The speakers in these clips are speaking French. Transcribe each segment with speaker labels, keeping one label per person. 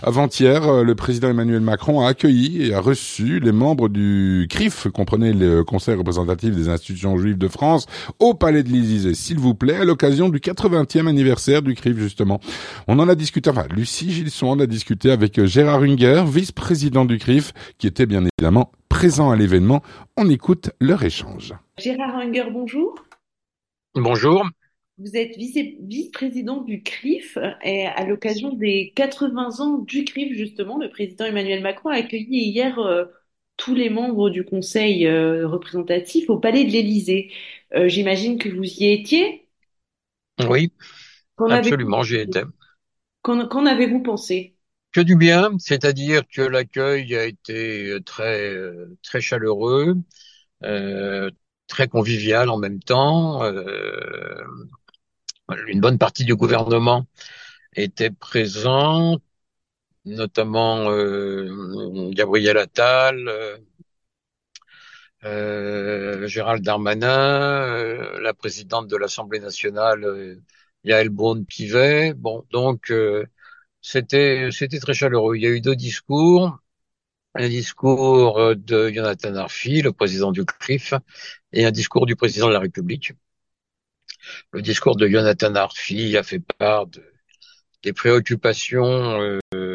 Speaker 1: Avant-hier, le président Emmanuel Macron a accueilli et a reçu les membres du CRIF, comprenez le Conseil représentatif des institutions juives de France, au Palais de l'Élysée, s'il vous plaît, à l'occasion du 80e anniversaire du CRIF, justement. On en a discuté, enfin, Lucie Gilson en a discuté avec Gérard Unger, vice-président du CRIF, qui était bien évidemment présent à l'événement. On écoute leur échange.
Speaker 2: Gérard Unger, bonjour.
Speaker 3: Bonjour.
Speaker 2: Vous êtes vice-président du CRIF et à l'occasion des 80 ans du CRIF, justement, le président Emmanuel Macron a accueilli hier tous les membres du conseil représentatif au Palais de l'Élysée. J'imagine que vous y étiez.
Speaker 3: Oui,
Speaker 2: Qu'en avez-vous
Speaker 3: absolument, j'y étais.
Speaker 2: qu'en avez-vous pensé?
Speaker 3: Que du bien, c'est-à-dire que l'accueil a été très chaleureux, euh, très convivial en même temps. Une bonne partie du gouvernement était présent, notamment Gabriel Attal, Gérald Darmanin, la présidente de l'Assemblée nationale, Yaël Braun-Pivet. Bon, donc c'était très chaleureux. Il y a eu deux discours. Un discours de Jonathan Arfi, le président du CRIF, et un discours du président de la République. Le discours de Jonathan Arfi a fait part des préoccupations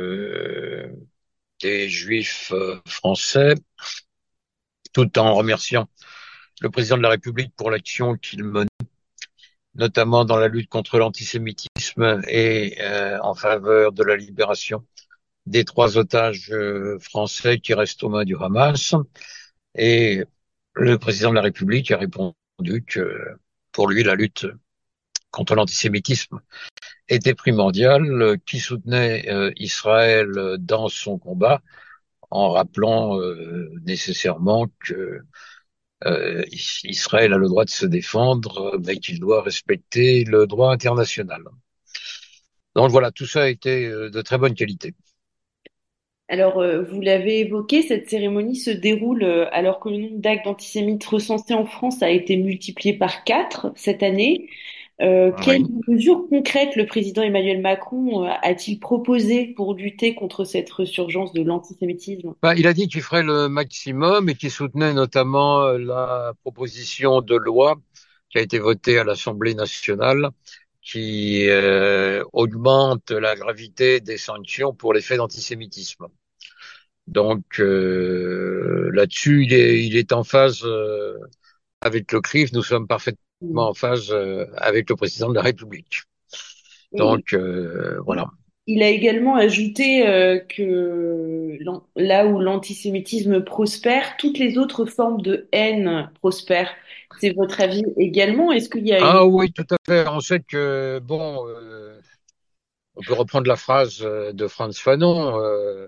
Speaker 3: des Juifs français, tout en remerciant le président de la République pour l'action qu'il menait, notamment dans la lutte contre l'antisémitisme et en faveur de la libération des trois otages français qui restent aux mains du Hamas. Et le président de la République a répondu que pour lui, la lutte contre l'antisémitisme était primordiale, qu'il soutenait Israël dans son combat, en rappelant nécessairement que Israël a le droit de se défendre, mais qu'il doit respecter le droit international. Donc voilà, tout ça a été de très bonne qualité.
Speaker 2: Alors, vous l'avez évoqué, cette cérémonie se déroule alors que le nombre d'actes d'antisémites recensés en France a été multiplié par 4 cette année. Quelles
Speaker 3: Oui.
Speaker 2: mesures concrètes le président Emmanuel Macron a-t-il proposé pour lutter contre cette resurgence de l'antisémitisme?
Speaker 3: Il a dit qu'il ferait le maximum et qu'il soutenait notamment la proposition de loi qui a été votée à l'Assemblée nationale qui augmente la gravité des sanctions pour les faits d'antisémitisme. Donc là-dessus, il est en phase avec le CRIF. Nous sommes parfaitement en phase avec le président de la République.
Speaker 2: Et
Speaker 3: Donc voilà.
Speaker 2: il a également ajouté que là où l'antisémitisme prospère, toutes les autres formes de haine prospèrent. C'est votre avis également? Est-ce qu'il y a une...
Speaker 3: Ah oui, tout à fait. On sait que bon, on peut reprendre la phrase de Frantz Fanon.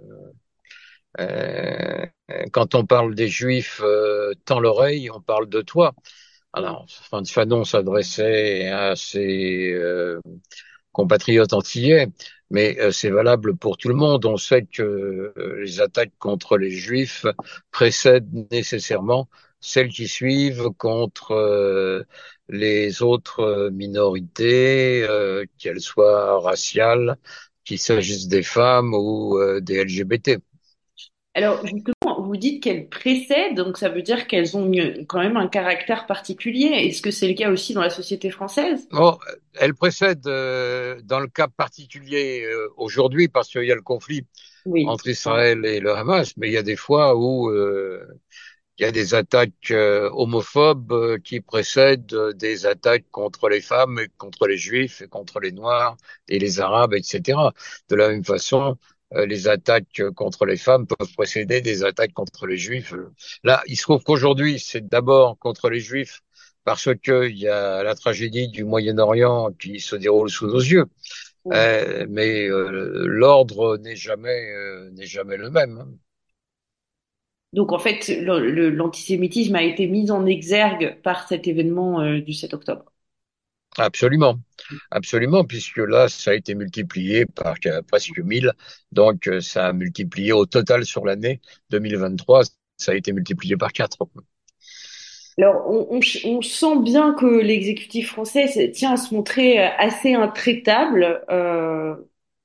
Speaker 3: Euh, Quand on parle des Juifs, tends l'oreille, on parle de toi. Alors, Frantz Fanon s'adressait à ses compatriotes antillais, mais c'est valable pour tout le monde. On sait que les attaques contre les Juifs précèdent nécessairement celles qui suivent contre les autres minorités, qu'elles soient raciales, qu'il s'agisse des femmes ou des LGBT.
Speaker 2: Alors, justement, vous dites qu'elles précèdent, donc ça veut dire qu'elles ont quand même un caractère particulier. Est-ce que c'est le cas aussi dans la société française?
Speaker 3: Bon, elle précède dans le cas particulier aujourd'hui parce qu'il y a le conflit
Speaker 2: Oui.
Speaker 3: entre Israël et le Hamas, mais il y a des fois où il y a des attaques homophobes qui précèdent des attaques contre les femmes, et contre les juifs, et contre les noirs et les arabes, etc. De la même façon, les attaques contre les femmes peuvent précéder des attaques contre les juifs. Là, il se trouve qu'aujourd'hui, c'est d'abord contre les juifs parce que il y a la tragédie du Moyen-Orient qui se déroule sous nos yeux. Mais l'ordre n'est jamais le même, hein.
Speaker 2: Donc, en fait, l'antisémitisme a été mis en exergue par cet événement du 7 octobre.
Speaker 3: Absolument, absolument, puisque là, ça a été multiplié par presque 1000, donc ça a multiplié au total sur l'année 2023, ça a été multiplié par 4.
Speaker 2: Alors, on sent bien que l'exécutif français tient à se montrer assez intraitable.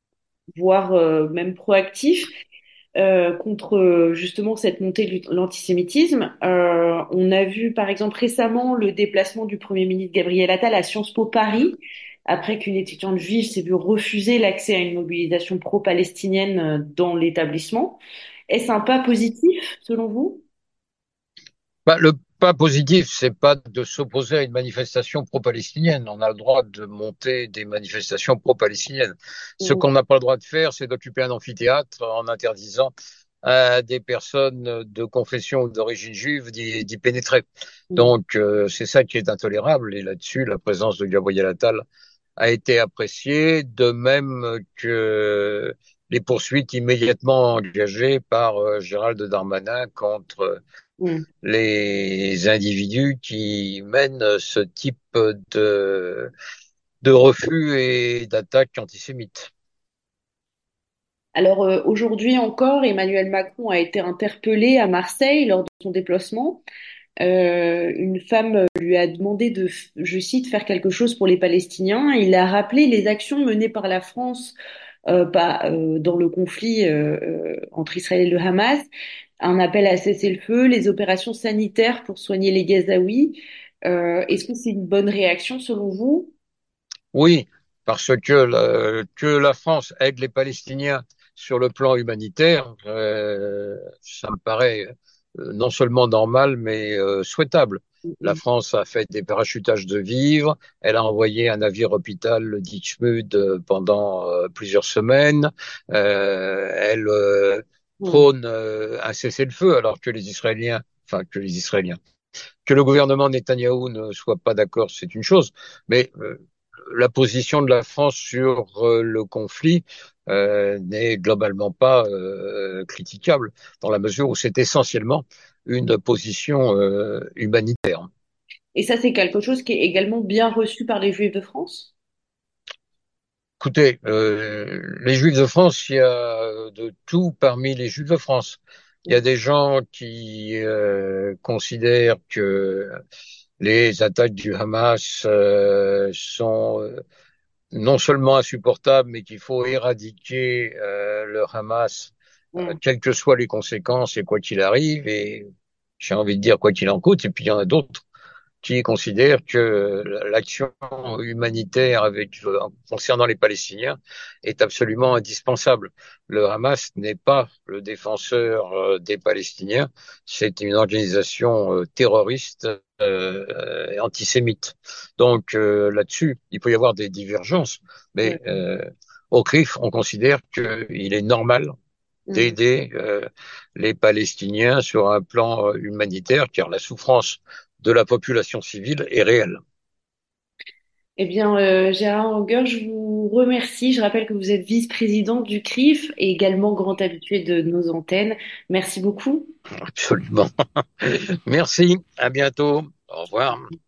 Speaker 2: voire même proactif contre justement cette montée de l'antisémitisme. On a vu par exemple récemment le déplacement du Premier ministre Gabriel Attal à Sciences Po Paris, après qu'une étudiante juive s'est vue refuser l'accès à une mobilisation pro-palestinienne dans l'établissement. Est-ce un pas positif selon vous?
Speaker 3: Le pas positif, c'est pas de s'opposer à une manifestation pro-palestinienne. On a le droit de monter des manifestations pro-palestiniennes. Ce
Speaker 2: Mm,
Speaker 3: qu'on n'a pas le droit de faire, c'est d'occuper un amphithéâtre en interdisant à des personnes de confession ou d'origine juive d'y pénétrer.
Speaker 2: mm.
Speaker 3: Donc, c'est ça qui est intolérable. Et là-dessus, la présence de Gabriel Attal a été appréciée, de même que les poursuites immédiatement engagées par Gérald Darmanin contre
Speaker 2: Mm.
Speaker 3: les individus qui mènent ce type de, de refus et d'attaques antisémites.
Speaker 2: Alors aujourd'hui encore, Emmanuel Macron a été interpellé à Marseille lors de son déplacement. Une femme lui a demandé de, je cite, faire quelque chose pour les Palestiniens. Il a rappelé les actions menées par la France dans le conflit entre Israël et le Hamas, un appel à cesser le feu, les opérations sanitaires pour soigner les Gazaouis. Est-ce que c'est une bonne réaction selon vous?
Speaker 3: Oui, parce que la France aide les Palestiniens sur le plan humanitaire, ça me paraît non seulement normal, mais souhaitable. La
Speaker 2: Mm,
Speaker 3: France a fait des parachutages de vivres, elle a envoyé un navire hôpital, le Dixmude, pendant plusieurs semaines. Elle
Speaker 2: mm,
Speaker 3: prône un cessez-le-feu, alors que les Israéliens, que le gouvernement Netanyahou ne soit pas d'accord, c'est une chose, mais la position de la France sur le conflit n'est globalement pas critiquable, dans la mesure où c'est essentiellement une position humanitaire.
Speaker 2: et ça, c'est quelque chose qui est également bien reçu par les Juifs de France?
Speaker 3: Écoutez, les Juifs de France, il y a de tout parmi les Juifs de France. Il y a
Speaker 2: Mm,
Speaker 3: des gens qui considèrent que les attaques du Hamas sont non seulement insupportable, mais qu'il faut éradiquer le Hamas,
Speaker 2: mm.
Speaker 3: quelles que soient les conséquences et quoi qu'il arrive. Et j'ai envie de dire quoi qu'il en coûte. Et puis il y en a d'autres qui considèrent que l'action humanitaire concernant les Palestiniens est absolument indispensable. Le Hamas n'est pas le défenseur des Palestiniens, c'est une organisation terroriste et antisémite. Donc là-dessus, il peut y avoir des divergences, mais
Speaker 2: Ouais.
Speaker 3: au CRIF, on considère qu'il est normal
Speaker 2: Mm.
Speaker 3: d'aider les Palestiniens sur un plan humanitaire, car la souffrance de la population civile est réelle.
Speaker 2: Eh bien, Gérard Auger, je vous remercie. Je rappelle que vous êtes vice-président du CRIF et également grand habitué de nos antennes. Merci beaucoup.
Speaker 3: Absolument. Merci, à bientôt. Au revoir.